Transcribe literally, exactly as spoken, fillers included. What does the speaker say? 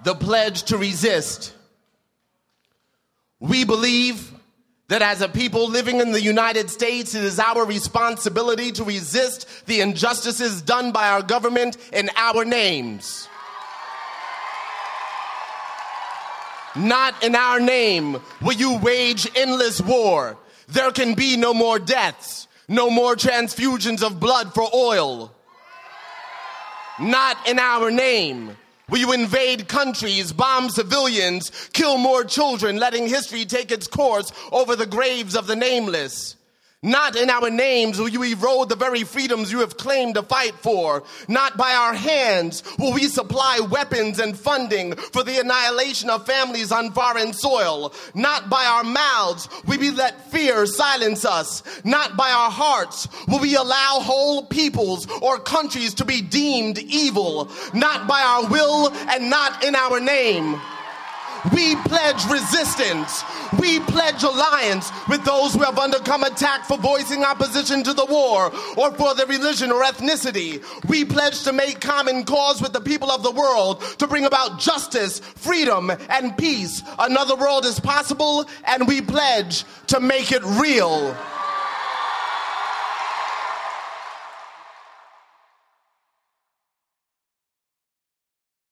the pledge to resist. We believe that as a people living in the United States, it is our responsibility to resist the injustices done by our government in our names. Not in our name will you wage endless war. There can be no more deaths, no more transfusions of blood for oil. Not in our name will you invade countries, bomb civilians, kill more children, letting history take its course over the graves of the nameless. Not in our names will you erode the very freedoms you have claimed to fight for. Not by our hands will we supply weapons and funding for the annihilation of families on foreign soil. Not by our mouths will we let fear silence us. Not by our hearts will we allow whole peoples or countries to be deemed evil. Not by our will and not in our name. We pledge resistance. We pledge alliance with those who have undergone attack for voicing opposition to the war or for their religion or ethnicity. We pledge to make common cause with the people of the world to bring about justice, freedom, and peace. Another world is possible, and we pledge to make it real.